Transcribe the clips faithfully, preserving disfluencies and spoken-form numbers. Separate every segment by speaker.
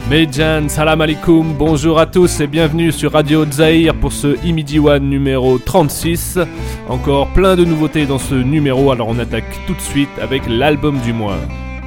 Speaker 1: Medjan, salam alaikum, bonjour à tous et bienvenue sur Radio Zahir pour ce Imidi One numéro trente-six. Encore plein de nouveautés dans ce numéro, alors on attaque tout de suite avec l'album du mois.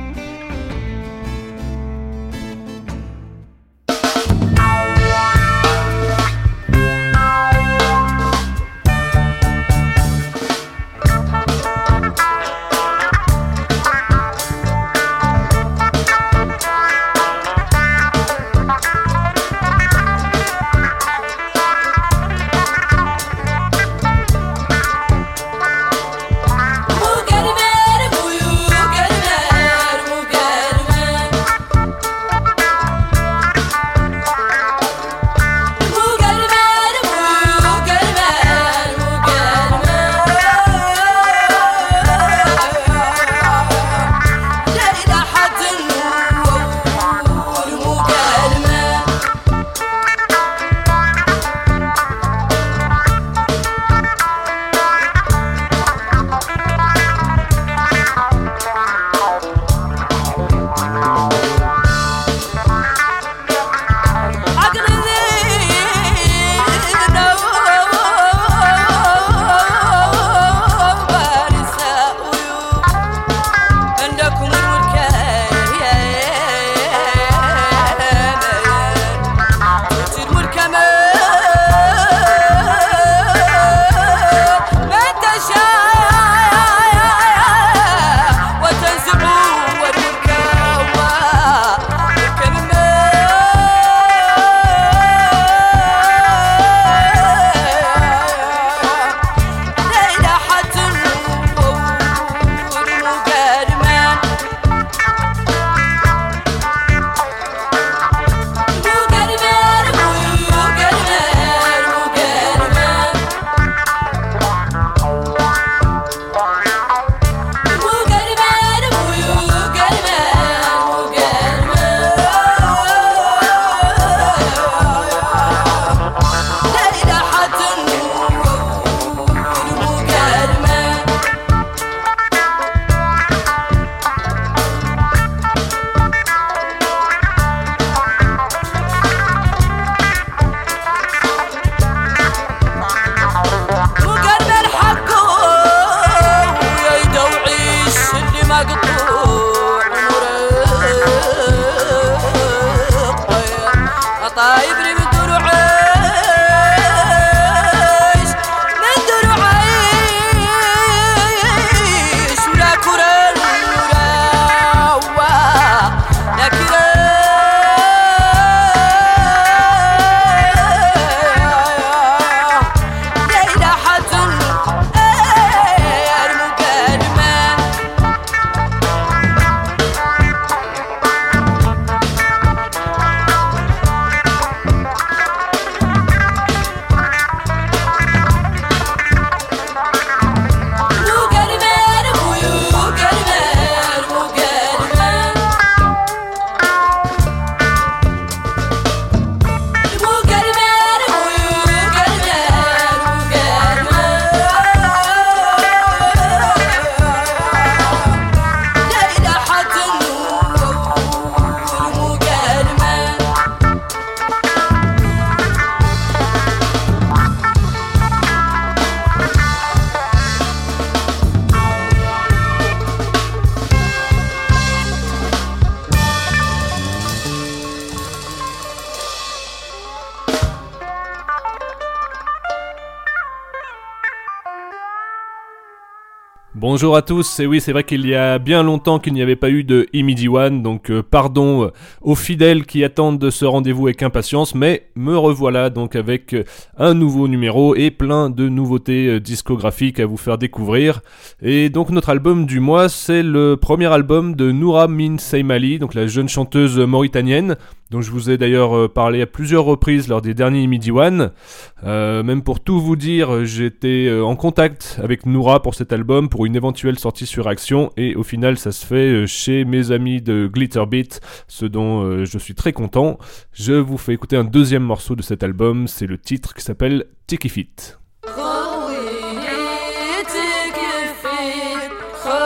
Speaker 1: Bonjour à tous, et oui c'est vrai qu'il y a bien longtemps qu'il n'y avait pas eu de Imidi One, donc euh, pardon euh, aux fidèles qui attendent de ce rendez-vous avec impatience, mais me revoilà donc avec euh, un nouveau numéro et plein de nouveautés euh, discographiques à vous faire découvrir. Et donc notre album du mois, c'est le premier album de Noura Min Seymali, donc la jeune chanteuse mauritanienne, dont je vous ai d'ailleurs euh, parlé à plusieurs reprises lors des derniers Imidi One. Euh, même pour tout vous dire, j'étais euh, en contact avec Noura pour cet album, pour une éventuelle sortie sur Action, et au final ça se fait euh, chez mes amis de Glitterbeat, ce dont euh, je suis très content. Je vous fais écouter un deuxième morceau de cet album, c'est le titre qui s'appelle Tiki Fit.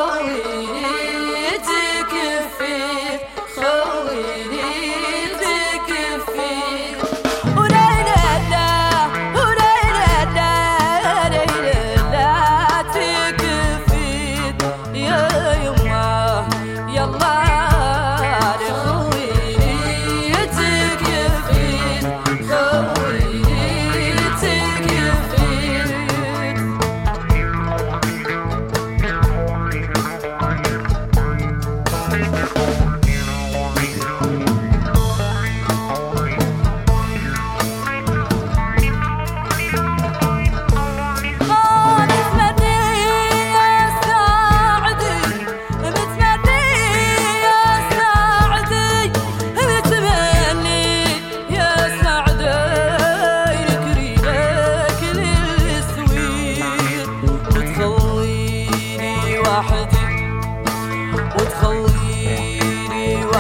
Speaker 2: خويني تكفي خويني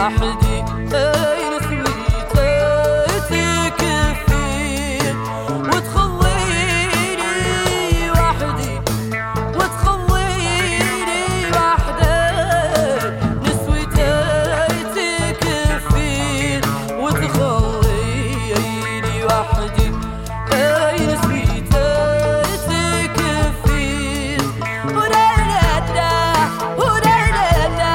Speaker 2: وحدي أين سويتك فيه وتخليني وحدي وتخليني وحدك نسويتك فيه وتخليني وحدي أين سويتك فيه وليلة وليلة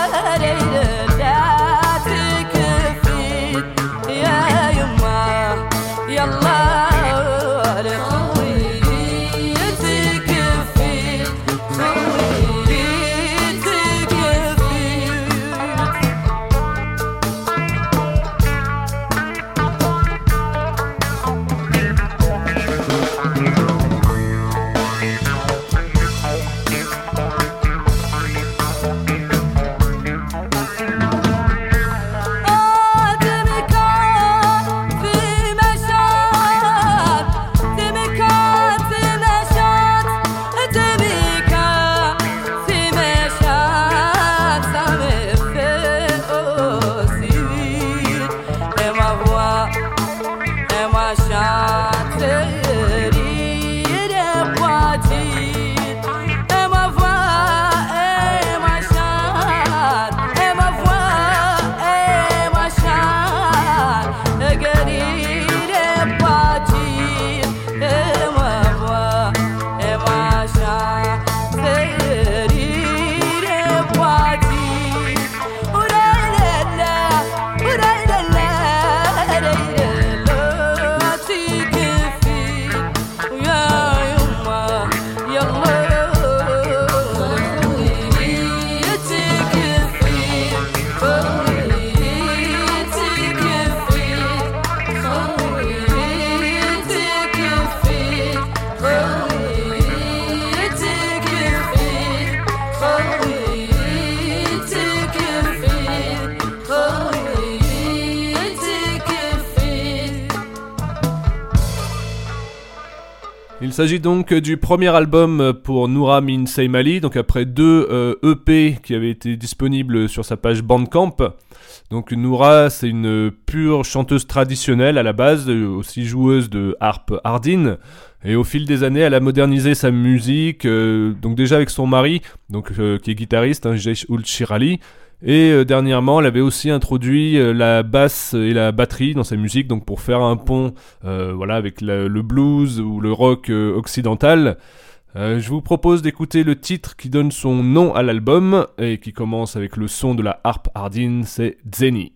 Speaker 1: Il s'agit donc du premier album pour Noura Min Seymali, donc après deux euh, E P qui avaient été disponibles sur sa page Bandcamp. Donc Noura, c'est une pure chanteuse traditionnelle à la base, aussi joueuse de harpe hardine. Et au fil des années, elle a modernisé sa musique, euh, donc déjà avec son mari, donc euh, qui est guitariste, hein, Jeish Ould Shirali. Et euh, dernièrement, elle avait aussi introduit euh, la basse et la batterie dans sa musique, donc pour faire un pont, euh, voilà, avec la, le blues ou le rock euh, occidental. Euh, je vous propose d'écouter le titre qui donne son nom à l'album et qui commence avec le son de la harpe hardine, c'est Zeni.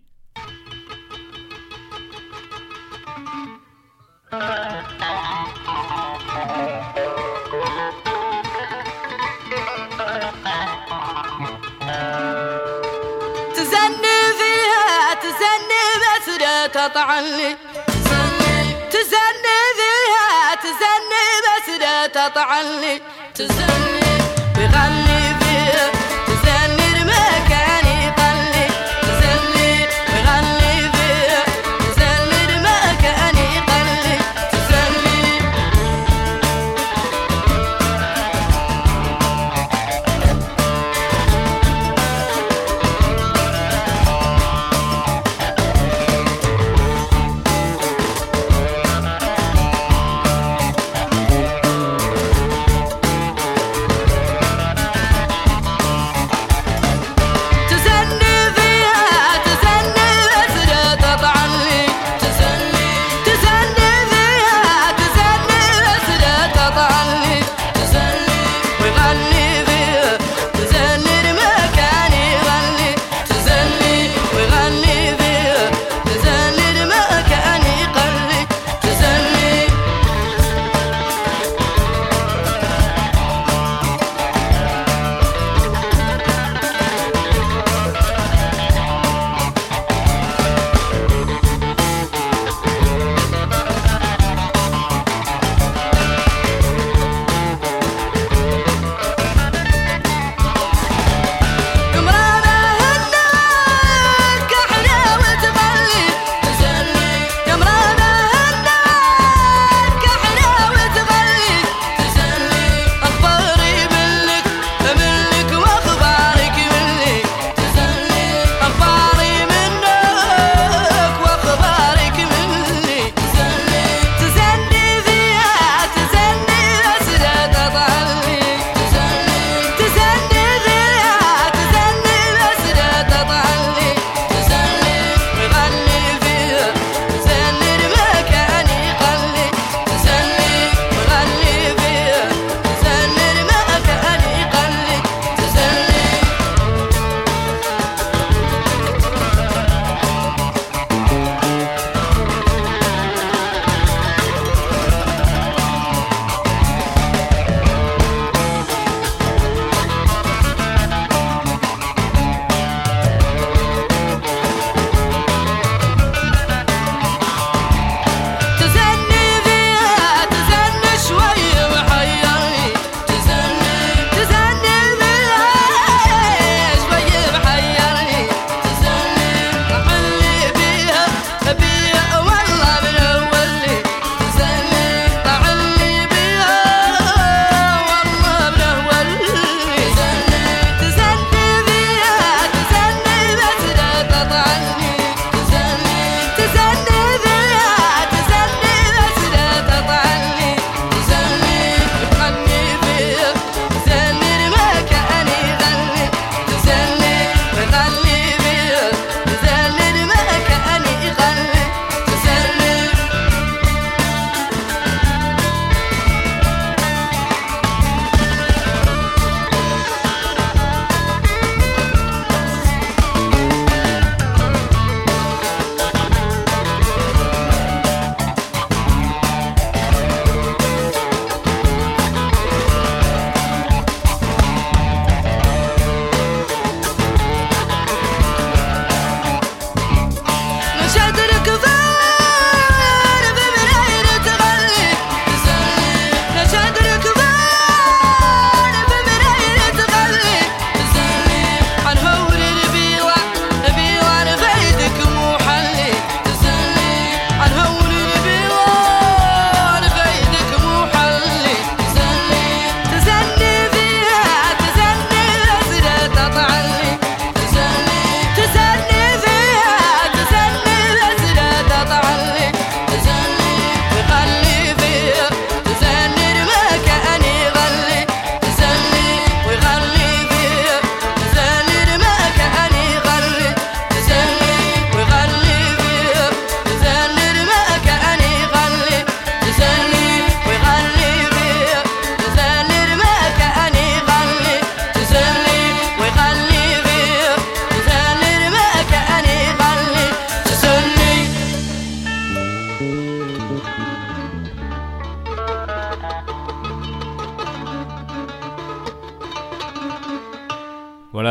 Speaker 2: تطعني تزني فيها تزني بس لا تطعني تزني بغني فيها تزني المكان يطلي تزني بغني فيها تزني المكان يطلي تزني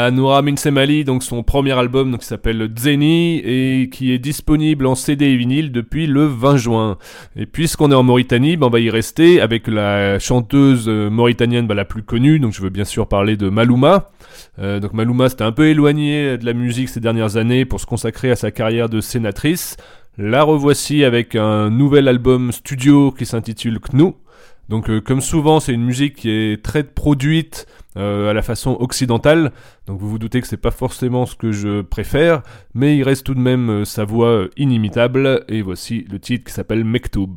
Speaker 1: à Noura Minsemali, donc son premier album donc, qui s'appelle Zeni et qui est disponible en C D et vinyle depuis le vingt juin. Et puisqu'on est en Mauritanie, ben, on va y rester avec la chanteuse mauritanienne ben, la plus connue, donc je veux bien sûr parler de Malouma. Euh, donc Malouma s'était un peu éloignée de la musique ces dernières années pour se consacrer à sa carrière de sénatrice. La revoici avec un nouvel album studio qui s'intitule Knou. Donc euh, comme souvent c'est une musique qui est très produite euh, à la façon occidentale, donc vous vous doutez que c'est pas forcément ce que je préfère, mais il reste tout de même euh, sa voix euh, inimitable, et voici le titre qui s'appelle Mektoub.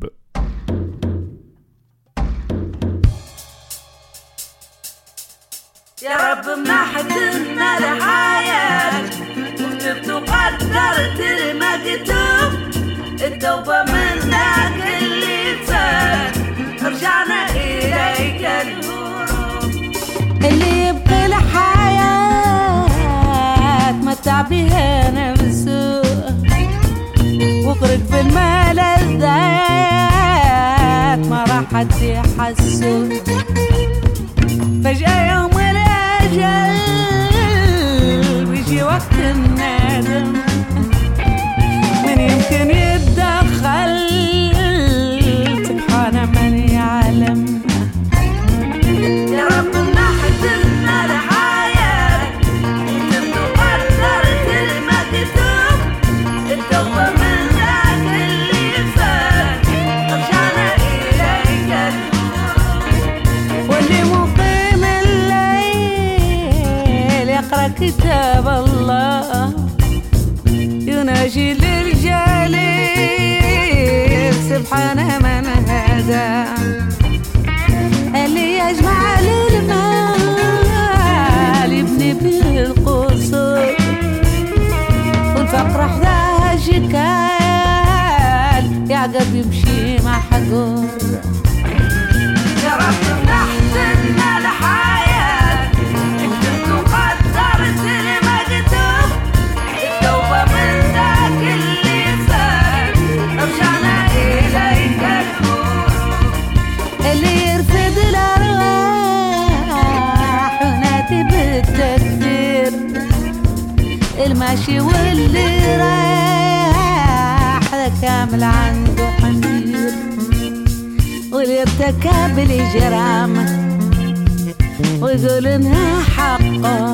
Speaker 3: يا رب محدنا الحياة وكتبت وقدرت المكتوب التوبة منك اللي فات رجعنا إليك الهروب
Speaker 2: اللي يبقي الحياة متع بها نفسه وغرق في الملذات ما راح حد يحسه فجأة يوم الأجل بيجي وقت الندم من يمكن يتدخل سبحان من يعلم
Speaker 3: يا رب محدنا الحياة وكتبت وقدرت المكتوب التوبة منك اللي فات رجعنا إليك الهروب
Speaker 2: واللي مقيم الليل يقرأ كتاب الله يناجي للجليل سبحان من هدى اللي يجمع للمال يبني به القصور والفقر حداه شكال يعقب يمشي محقور
Speaker 3: يا رب محدنا الحياة وكتبت وقدرت المكتوب التوبة من ذاك اللي فات رجعنا إليك الهروب
Speaker 2: اللي يرفض الأرواح ونادي بالتكفير الماشي واللي رايح ذا كامل عنده حمير واللي ارتكب الإجرام ويقول إنها حقه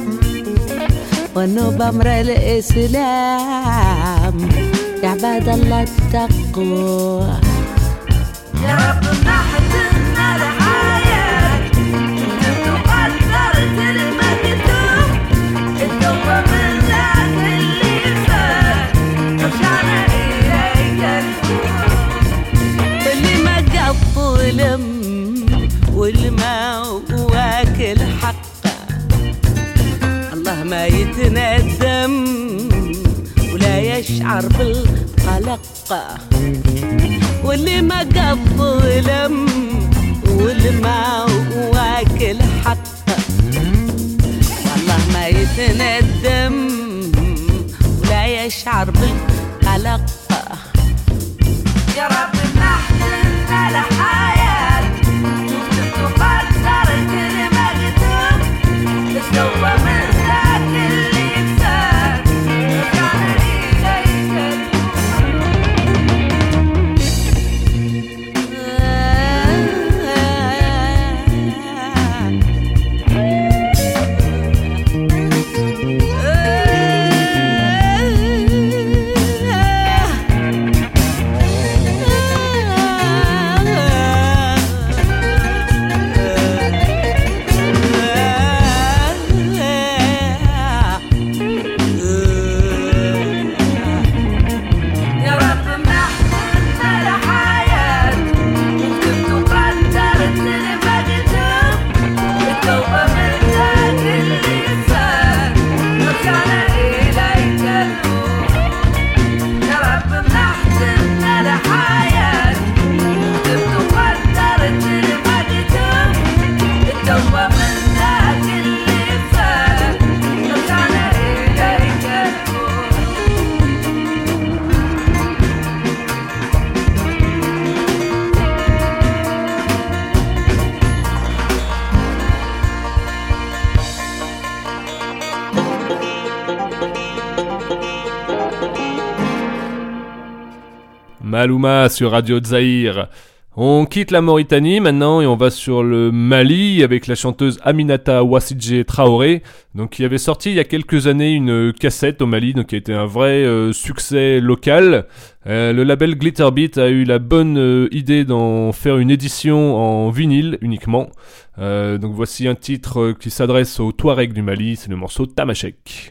Speaker 2: وإنه بأمر الإسلام يا عباد الله اتقوا
Speaker 3: يا رب محدنا الحياة وكتبت وقدرت المكتوب التوبة من ذاك اللي فات رجعنا إليك الهروب
Speaker 2: اللي ما قط ظلم واللي ما واكل حقه الله ما يتندم ولا يشعر بالقلق واللي ما قط ظلم واللي ما واكل حقه والله ما يتندم ولا يشعر بالقلق
Speaker 3: يا رب محدنا الحياة وكتبت وقدرت المكتوب التوبة من ذاك اللي فات رجعنا إليك
Speaker 2: الهروب
Speaker 1: Maluma sur Radio Zahir. On quitte la Mauritanie maintenant et on va sur le Mali avec la chanteuse Aminata Wassidje Traoré, donc qui avait sorti il y a quelques années une cassette au Mali, donc qui a été un vrai euh, succès local. Euh, le label Glitterbeat a eu la bonne euh, idée d'en faire une édition en vinyle uniquement. Euh, donc voici un titre euh, qui s'adresse aux Touaregs du Mali, c'est le morceau Tamashek.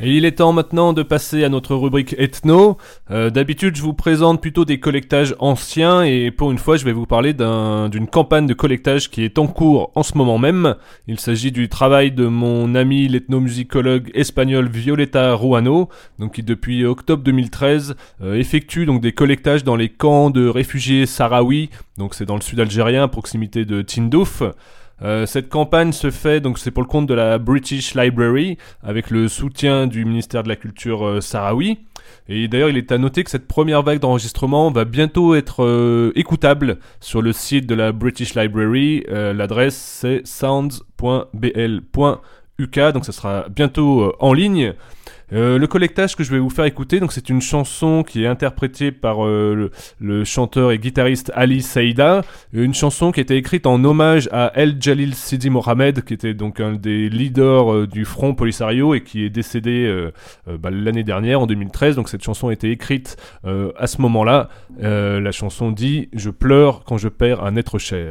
Speaker 1: Et il est temps maintenant de passer à notre rubrique ethno. Euh, d'habitude, je vous présente plutôt des collectages anciens et pour une fois, je vais vous parler d'un, d'une campagne de collectage qui est en cours en ce moment même. Il s'agit du travail de mon ami l'ethnomusicologue espagnol Violeta Ruano, donc qui depuis octobre deux mille treize euh, effectue donc des collectages dans les camps de réfugiés sahraouis. Donc c'est dans le sud algérien, à proximité de Tindouf. Euh, cette campagne se fait, donc c'est pour le compte de la British Library, avec le soutien du ministère de la Culture euh, sahraoui. Et d'ailleurs, il est à noter que cette première vague d'enregistrement va bientôt être euh, écoutable sur le site de la British Library. Euh, l'adresse c'est sounds point b l point u k, donc ça sera bientôt euh, en ligne. Euh, le collectage que je vais vous faire écouter, donc c'est une chanson qui est interprétée par euh, le, le chanteur et guitariste Ali Saïda, une chanson qui a été écrite en hommage à El Jalil Sidi Mohamed, qui était donc un des leaders euh, du Front Polisario et qui est décédé euh, euh, bah, l'année dernière en deux mille treize. Donc cette chanson a été écrite euh, à ce moment-là. Euh, la chanson dit « Je pleure quand je perds un être cher ».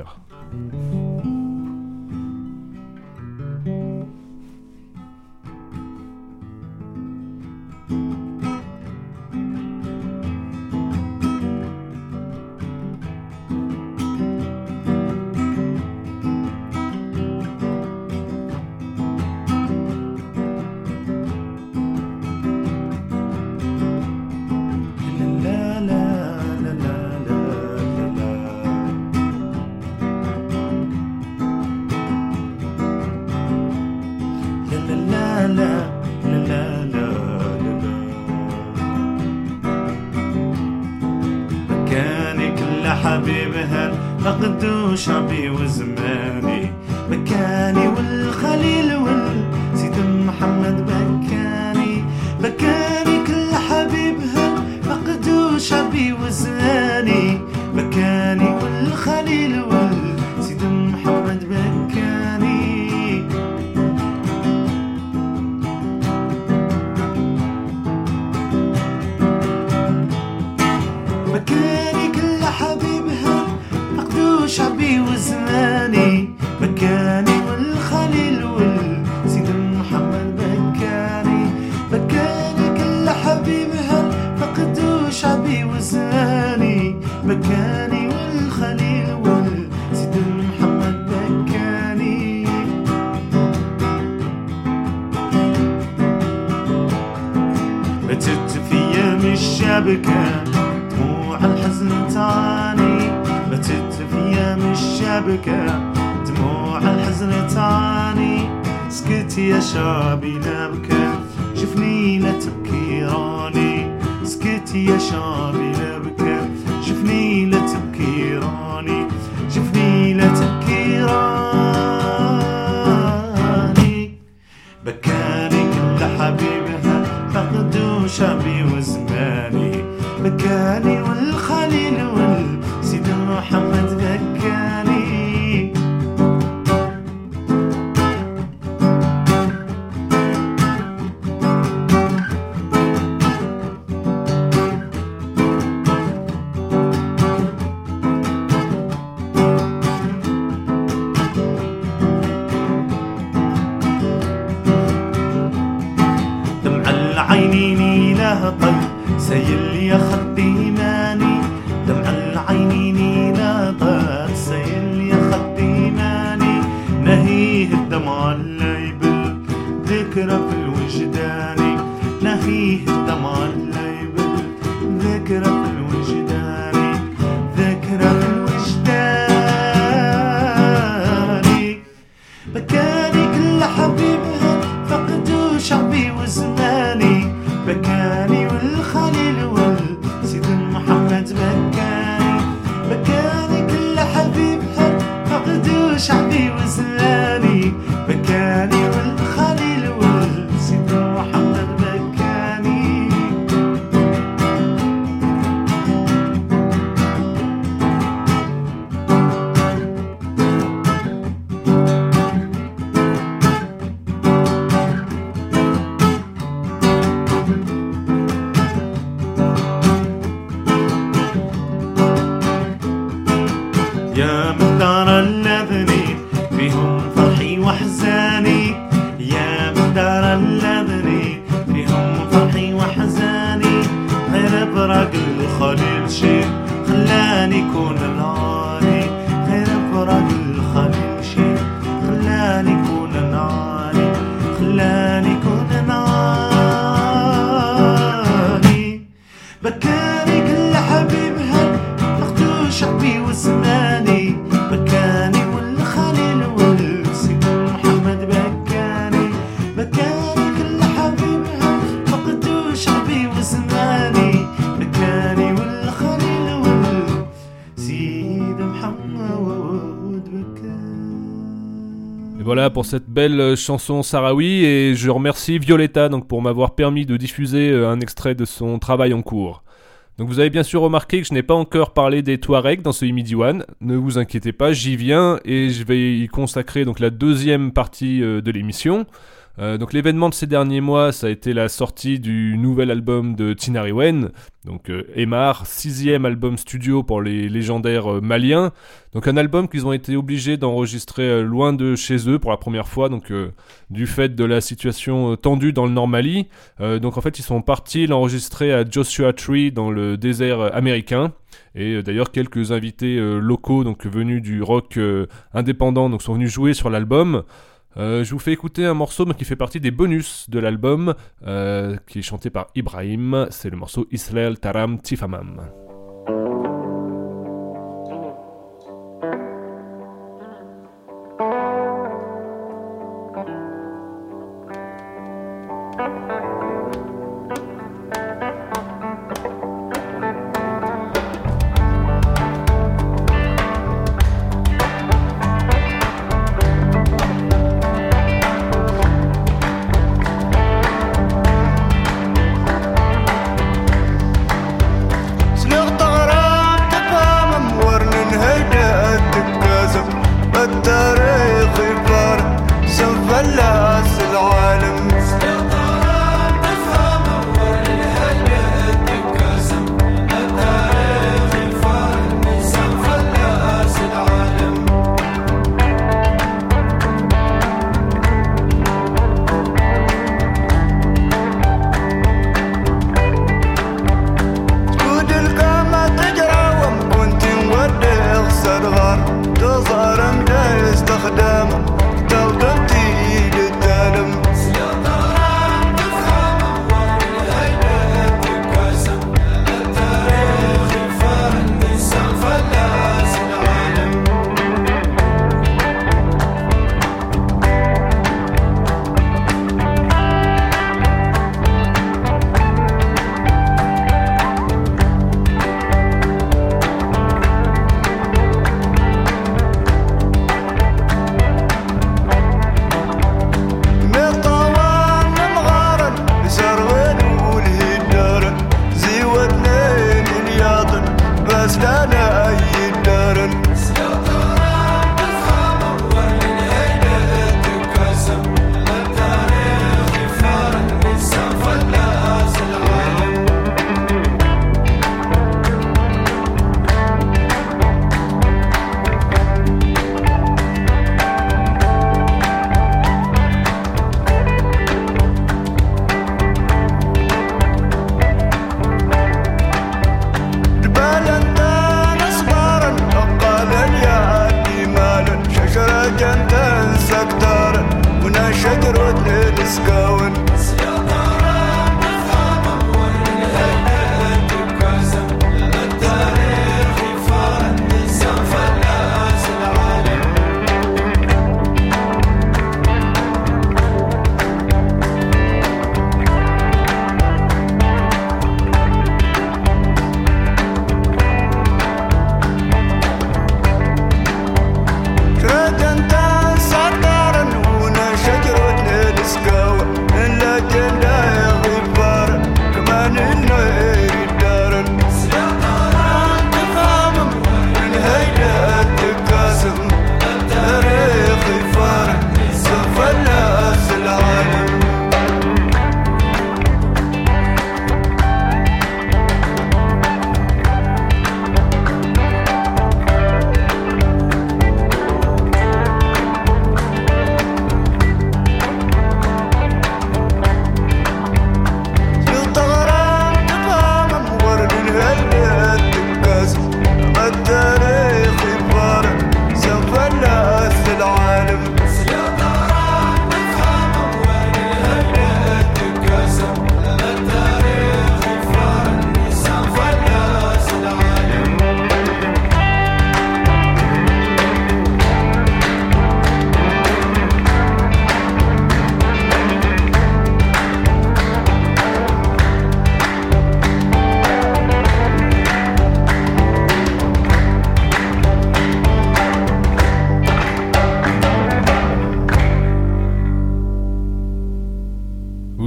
Speaker 4: حبيبها فقدوا شعبي وزماني مكاني والخليل والسيد محمد بكاني بكاني كل حبيبها فقدوا شعبي وزماني مكاني والخليل والسيد محمد بكاني مكاني كل حبيبها فقدوا شعبي وزماني بكاني والخليل والسيد محمد بكاني بكاني كل حبيبها فقدوا شعبي وزماني بكاني والخليل والسيد محمد بكاني بتت في ايام الشبكه دموع الحزن تعاني بتت في ايام الشبكة دموع الحزن تعاني سكت يا شعبي لا بكى شفني لا تبكي راني سكت يا شعبي لا بكى شفني لا تبكي راني شفني لا تبكي راني بكاني كل حبيبها فقدوا شعبي وزماني بكاني والخليل والسيد محمد بكاني دمع العينين له طل سيل يا خدي ماني دمع العينين ناطر سيل يا خدي ماني نهيه الدمع الليبل ذكرى في الوجداني نهيه الدمع الليبل ذكرى في الوجداني ذكرى في الوجداني بكاني كل حبيبها فقدوا شعبي وزماني بكاني والخليل والسيد محمد بكاني بكاني كل حبيبها فقدوا شعبي وزماني بكاني والخليل والسيد محمد بكاني يا من دار اللذني فيهم فرحي وحزاني يا من دار اللذني فيهم الخليل شيء خلاني كون ناري غير فرق الخليل شيء خلاني كون ناري خلاني كون ناري بكاني كل حبيب هل اختو شعبي وزماني بكاني والخليل والسيد محمد بكاني بكاني كل حبيب هل فقدو شعبي وزماني بكاني والخليل والسيد محمد بكاني.
Speaker 1: Et voilà pour cette belle chanson sahraoui, et je remercie Violetta donc pour m'avoir permis de diffuser un extrait de son travail en cours. Donc vous avez bien sûr remarqué que je n'ai pas encore parlé des Touaregs dans ce Himidiwan. Ne vous inquiétez pas, j'y viens et je vais y consacrer donc la deuxième partie de l'émission. Euh, donc l'événement de ces derniers mois, ça a été la sortie du nouvel album de Tinariwen, donc euh, Emar, sixième album studio pour les légendaires euh, maliens. Donc un album qu'ils ont été obligés d'enregistrer euh, loin de chez eux pour la première fois, donc euh, du fait de la situation euh, tendue dans le Nord Mali. Euh, donc en fait ils sont partis l'enregistrer à Joshua Tree dans le désert euh, américain. Et euh, d'ailleurs quelques invités euh, locaux donc venus du rock euh, indépendant donc sont venus jouer sur l'album. Euh, je vous fais écouter un morceau qui fait partie des bonus de l'album, euh, qui est chanté par Ibrahim. C'est le morceau Israel Taram Tifamam.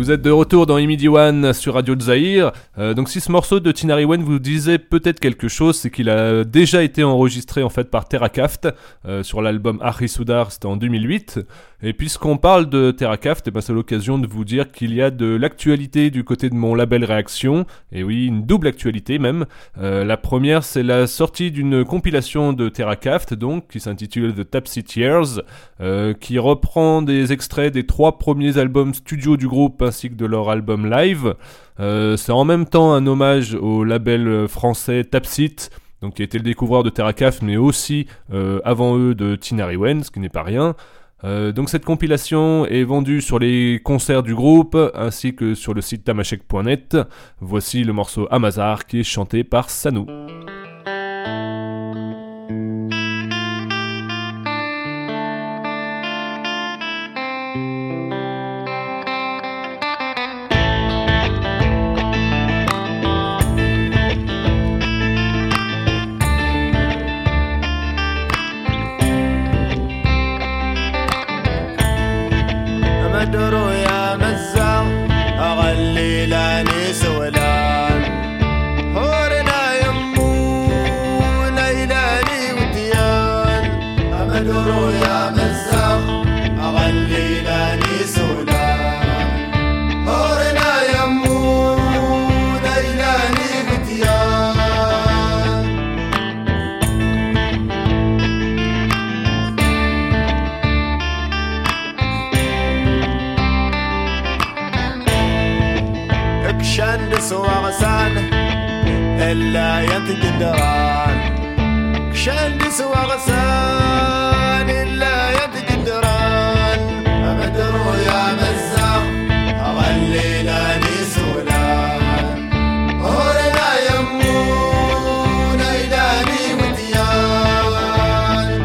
Speaker 1: Vous êtes de retour dans Imidi One sur Radio Zahir. Euh, donc si ce morceau de Tinariwen vous disait peut-être quelque chose, c'est qu'il a déjà été enregistré en fait par Terrakaft euh, sur l'album Arisudar, c'était en deux mille huit. Et puisqu'on parle de Terrakaft, eh ben c'est l'occasion de vous dire qu'il y a de l'actualité du côté de mon label Réaction, et oui, une double actualité même. Euh, la première, c'est la sortie d'une compilation de Terrakaft, donc, qui s'intitule The Tapsit Years, euh, qui reprend des extraits des trois premiers albums studio du groupe ainsi que de leur album live. Euh, c'est en même temps un hommage au label français Tapsit, donc qui a été le découvreur de Terrakaft, mais aussi euh, avant eux de Tinariwen, ce qui n'est pas rien. Euh, donc cette compilation est vendue sur les concerts du groupe ainsi que sur le site tamashek point net. Voici le morceau Amazar qui est chanté par Sanou.
Speaker 5: درو يا مزع أغلي لاني سولان هورنا يمو ليلاني وديان أمدرو يا مزع أغلي لاني سولان هورنا يمو ليلاني وديان كشندس وغسان إلا يتقدران كشندس وغسان إلا يتقدران أمدرو يا مزع أغلي لاني سولان هورنا يمون إلاني وديان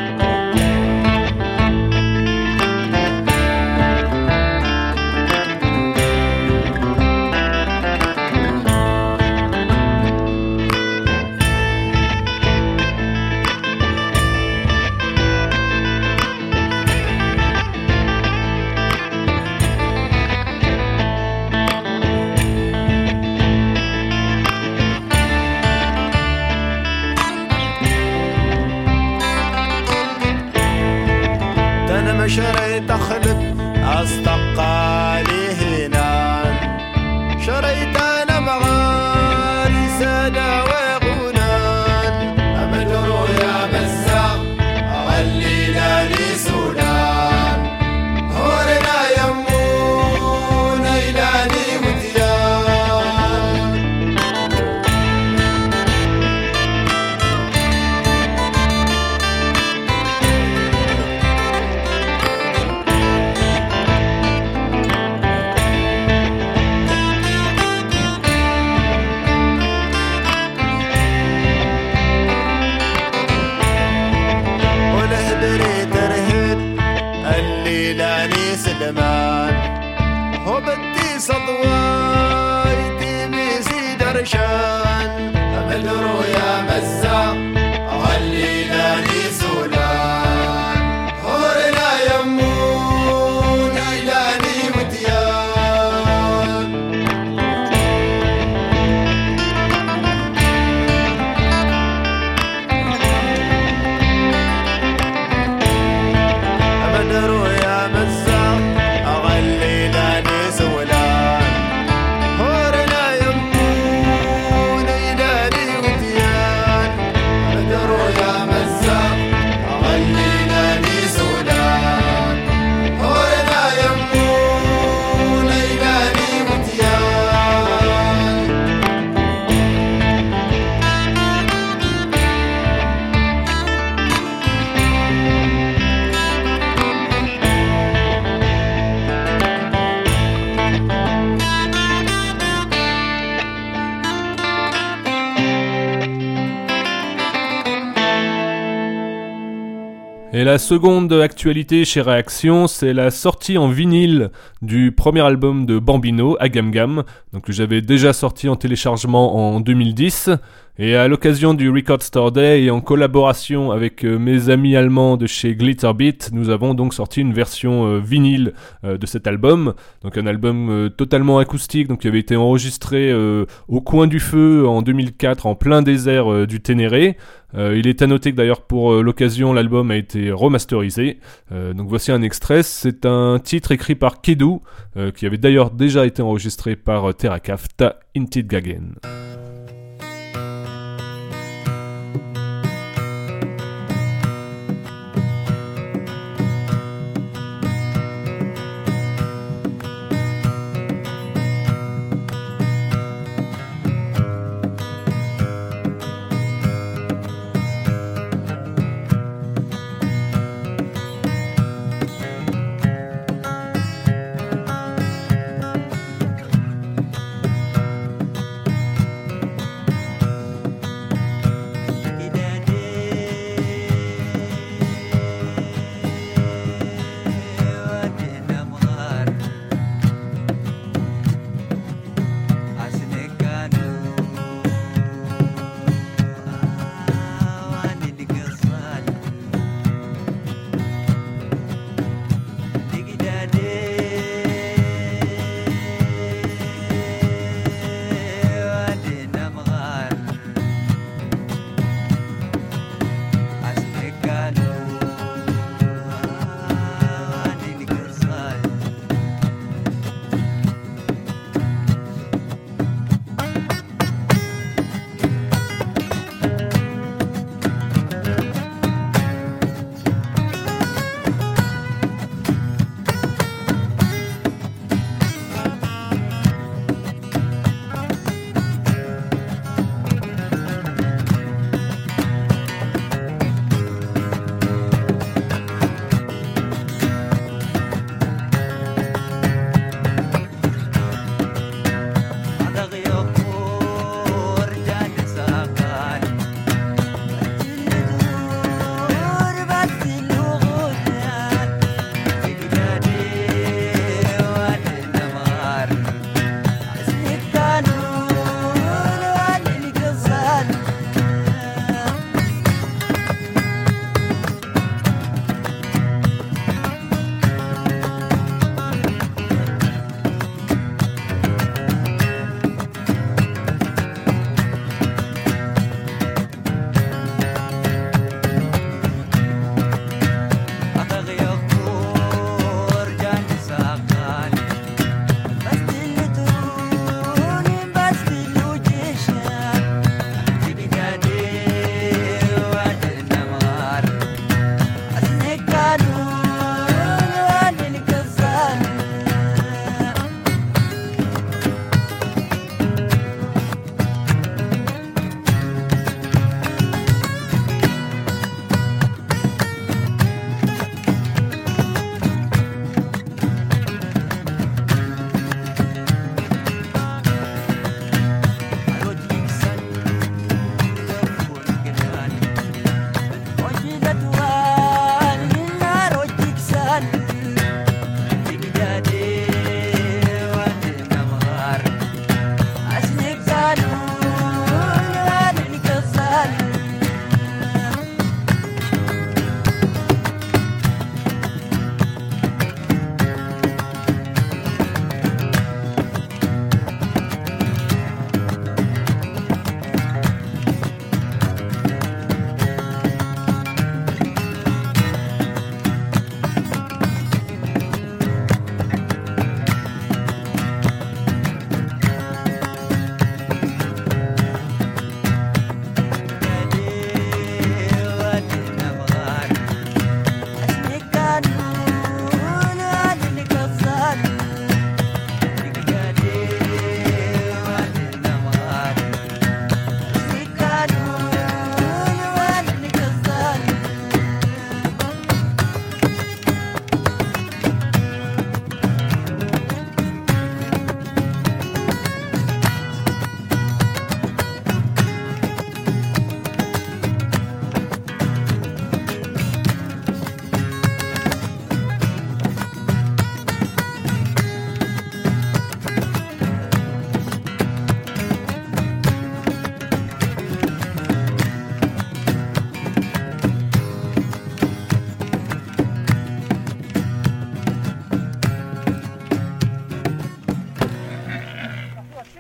Speaker 5: شريت أخلق أصدقالي هنان شريت أنا مغاري سادة وغنان أمدرو يا مزاق أغلي لاني سودان هورنا يمون إلاني وديان سلمان هو بدي صدوايتي بيزي درشان أمدرو يا مزاق أغلي لاني سولان هورنا يمون إلاني وديان أمدرو يا مزاق
Speaker 1: Et la seconde actualité chez Réaction, c'est la sortie en vinyle du premier album de Bambino, Agam Gam, donc que j'avais déjà sorti en téléchargement en deux mille dix. Et à l'occasion du Record Store Day et en collaboration avec euh, mes amis allemands de chez Glitterbeat, nous avons donc sorti une version euh, vinyle euh, de cet album. Donc un album euh, totalement acoustique, donc qui avait été enregistré euh, au coin du feu en deux mille quatre en plein désert euh, du Ténéré. Euh, il est à noter que d'ailleurs pour euh, l'occasion l'album a été remasterisé. Euh, donc voici un extrait, c'est un titre écrit par Kedu, euh, qui avait d'ailleurs déjà été enregistré par euh, Terrakraft, Intidgagen.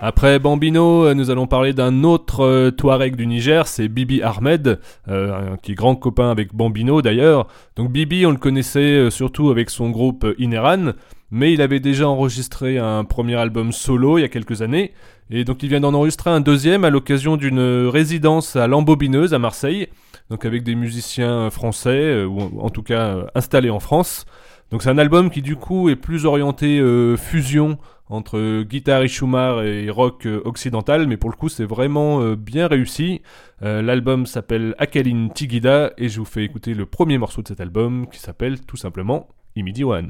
Speaker 1: Après Bambino, nous allons parler d'un autre euh, Touareg du Niger, c'est Bibi Ahmed, euh, un qui est grand copain avec Bambino d'ailleurs. Donc Bibi, on le connaissait euh, surtout avec son groupe euh, Ineran, mais il avait déjà enregistré un premier album solo il y a quelques années, et donc il vient d'en enregistrer un deuxième à l'occasion d'une résidence à l'Embobineuse à Marseille, donc avec des musiciens français, euh, ou en tout cas euh, installés en France. Donc c'est un album qui du coup est plus orienté euh, fusion entre guitare Ishumar et rock euh, occidental, mais pour le coup c'est vraiment euh, bien réussi. Euh, l'album s'appelle Akalin Tigida et je vous fais écouter le premier morceau de cet album qui s'appelle tout simplement Imidiwan.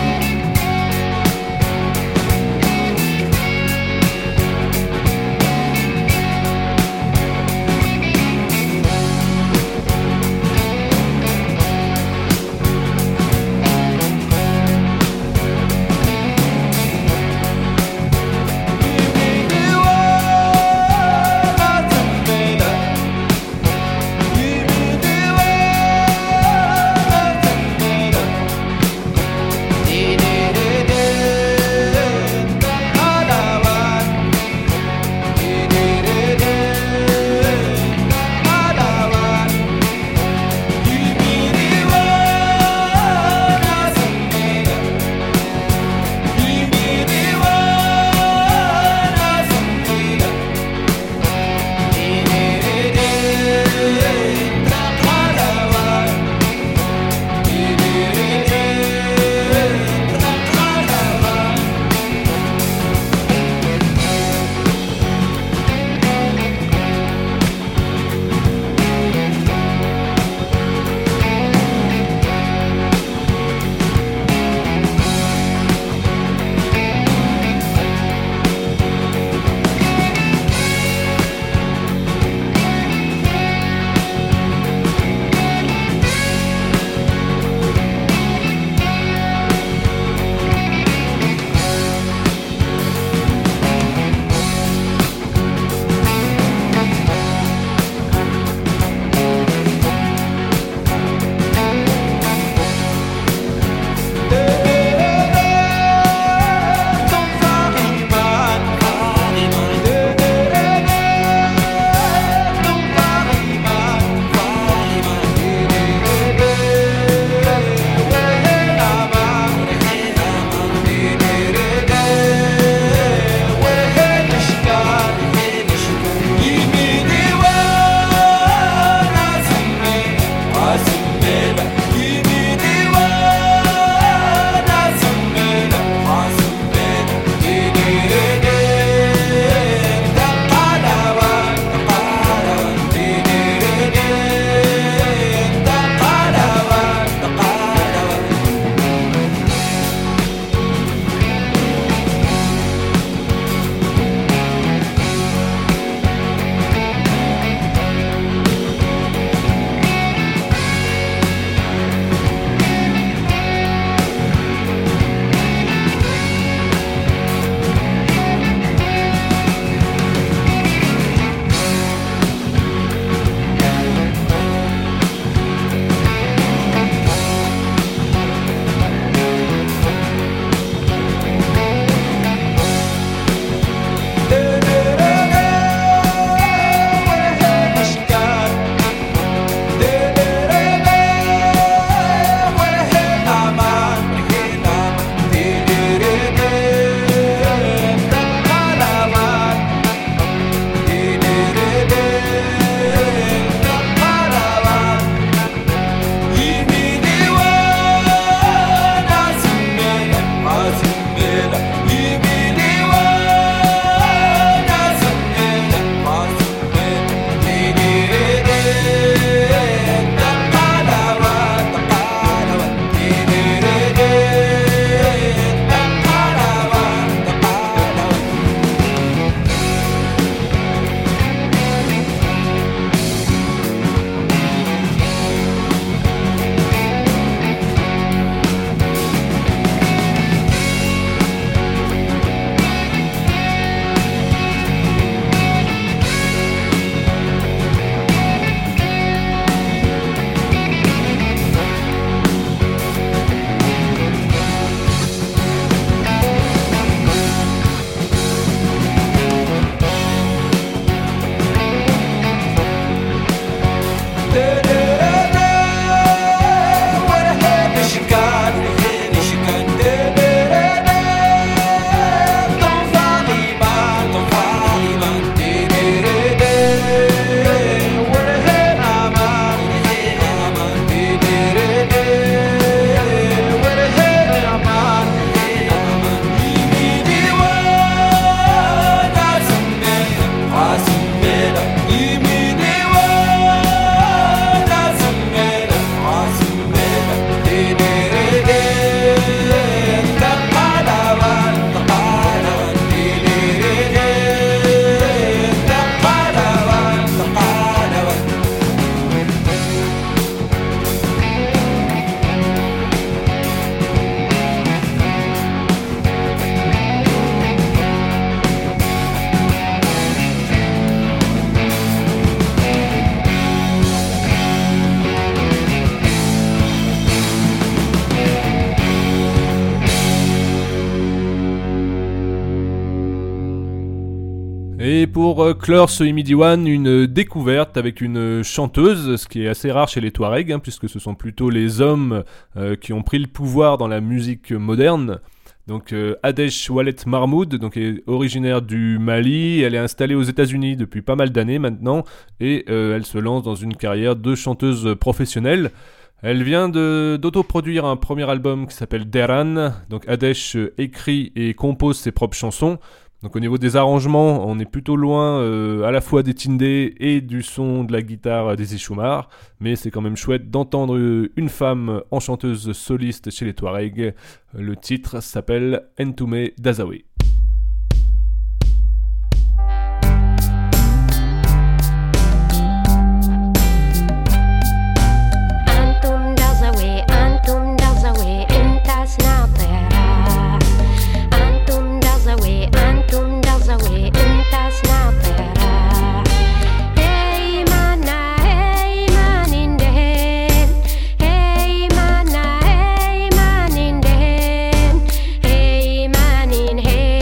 Speaker 6: Thank
Speaker 1: Et pour euh, clore ce Imidi One, une découverte avec une chanteuse, ce qui est assez rare chez les Touaregs, hein, puisque ce sont plutôt les hommes euh, qui ont pris le pouvoir dans la musique moderne. Donc euh, Hadesh Walet Mahmoud, donc est originaire du Mali, elle est installée aux États-Unis depuis pas mal d'années maintenant, et euh, elle se lance dans une carrière de chanteuse professionnelle. Elle vient de, d'autoproduire un premier album qui s'appelle Deran. Donc Hadesh écrit et compose ses propres chansons. Donc au niveau des arrangements, on est plutôt loin euh, à la fois des Tindé et du son de la guitare des Ishumar, mais c'est quand même chouette d'entendre une femme en chanteuse soliste chez les Touaregs. Le titre s'appelle Entoumé Dazawe.
Speaker 6: Hey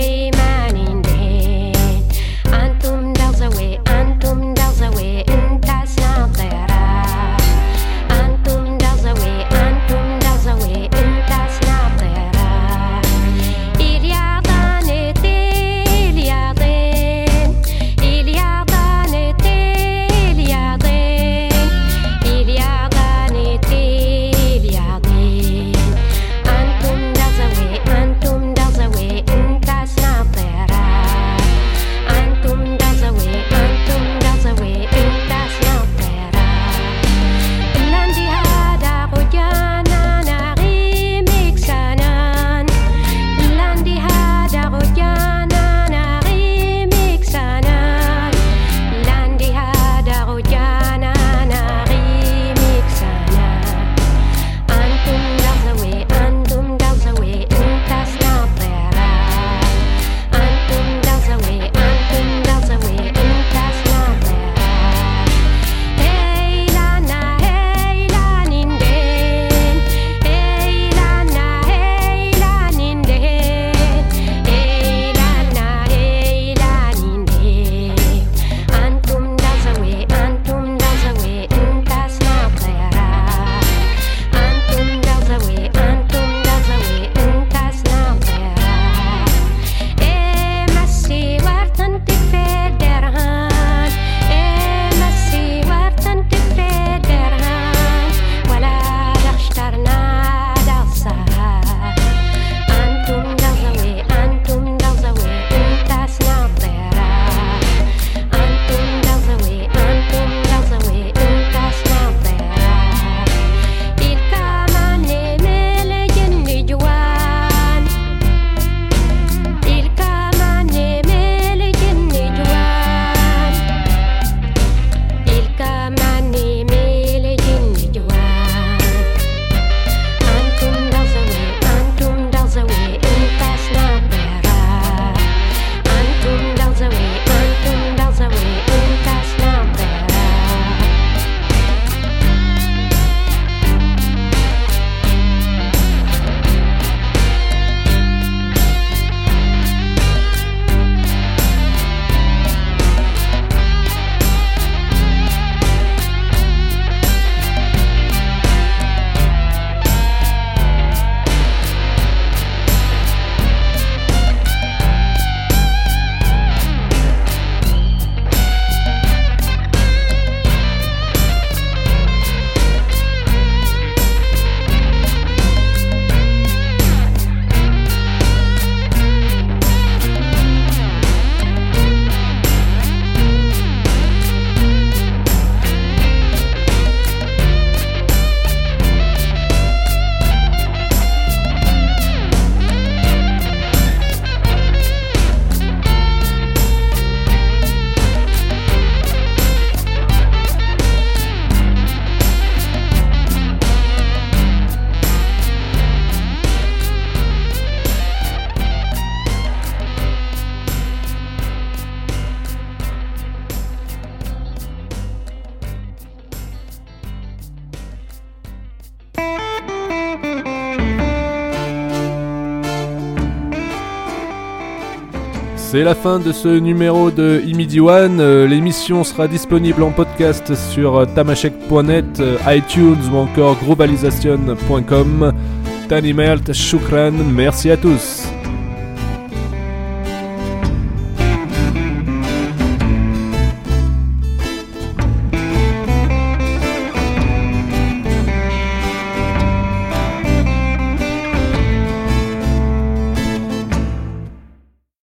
Speaker 1: C'est la fin de ce numéro de Imidiwan. Euh, l'émission sera disponible en podcast sur euh, tamashek point net, euh, iTunes ou encore globalisation point com. Tani Melt, shukran, merci à tous.